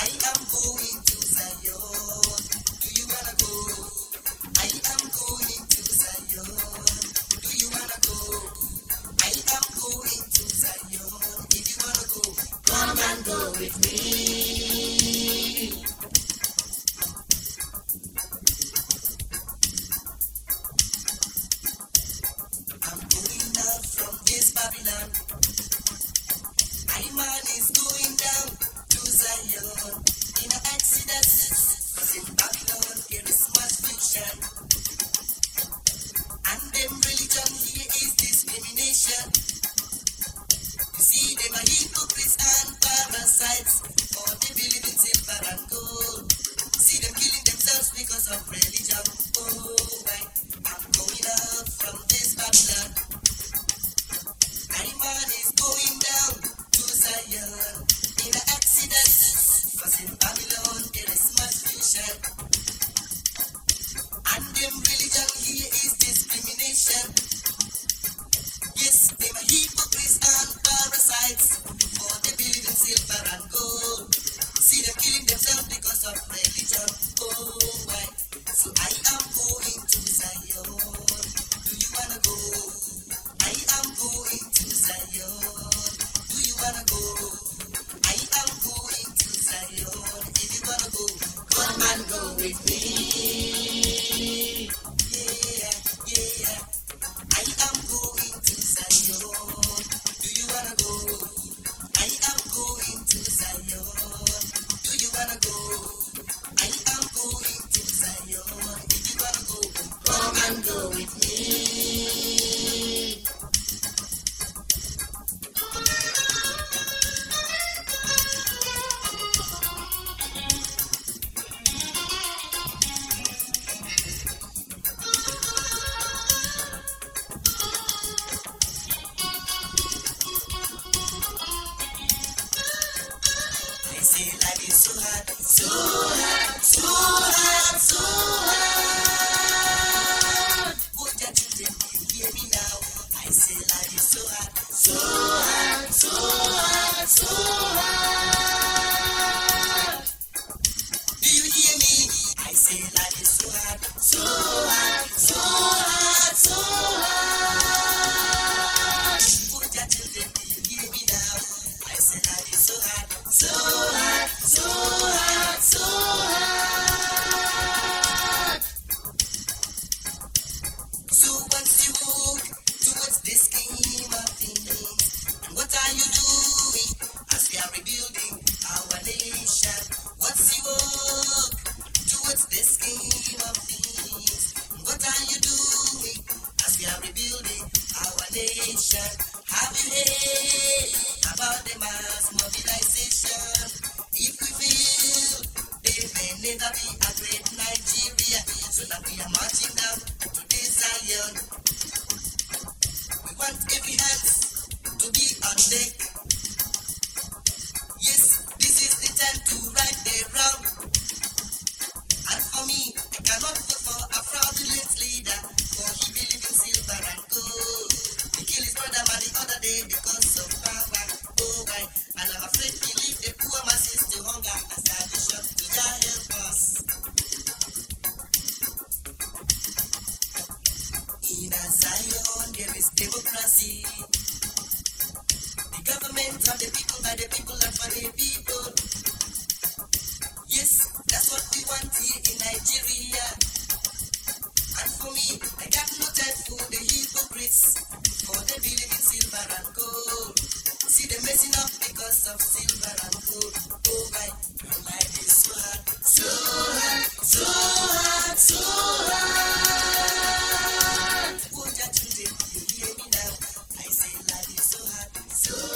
I am going to Zion. Do you wanna go? I am going to Zion. Do you wanna go? I am going to Zion. If you wanna go, come and go with me. I'm going out from this Babylon. My man is going down to Zion in an Exodus. Cause in Babylon there is much fiction. And them religion here is discrimination. You see them are hypocrites and parasites. For they believe in silver and gold. See them killing themselves because of religion. Oh, right. I'm going out from this Babylon. My man is going down to Zion in an Exodus. Cause in Babylon there is much fiction. And them religion here is discrimination. Yes, they are hypocrites and parasites. For they believe in silver and gold. See them killing themselves because of religion. Oh, why? So I am going to Zion. Do you wanna go? I am going to Zion. Do you wanna go? I am going to Zion. If you wanna go, come and go with me. Yeah, yeah. I am going to Zion. Do you wanna go? I am going to Zion. Do you wanna go? I am going to Zion. If you wanna go, come and go with me. They say life is so hard, so hard, so hard, so hard. Would your children hear me now? I say life is so hard, so hard, so hard, so hard. Do you hear me? I say life is so hard, so hard, so hard, so hard. Would your children hear me now? I say life is so hard, so hard, so hard, so hard. So once you move towards this scheme of things, and what are you doing as we are rebuilding our nation? What's your work towards this scheme of things? And what are you doing as we are rebuilding our nation? Have you heard about the mass mobilization? If we fail, there may never be a great Nigeria. So that we are marching down to this Zion. We want every hand to be on deck. Yes, this is the time to right the wrong. And for me, I cannot vote for a fraudulent leader, for he believes in silver and gold. He killed his brother man the other day because of power. Oh, why? And I'm afraid he leave the poor masses to hunger and starvation. To God help us. In a Zion there is democracy. The government of the people, by the people, and for the people. Yes, that's what we want here in Nigeria. And for me, I got no time for the hypocrites, for they believe in silver and gold. See them messing up because of silver and gold. Oh my, your life is so hard, so hard, so hard, so hard. Would your children hear me now? I say life is so hard, so